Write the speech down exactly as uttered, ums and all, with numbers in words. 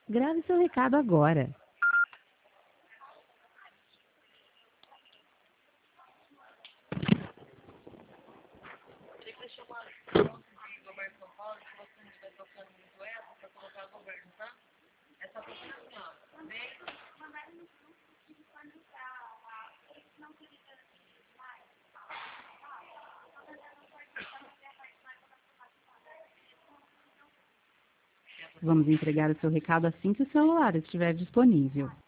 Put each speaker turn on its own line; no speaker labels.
Grave seu recado agora. Vamos entregar o seu recado assim que o celular estiver disponível.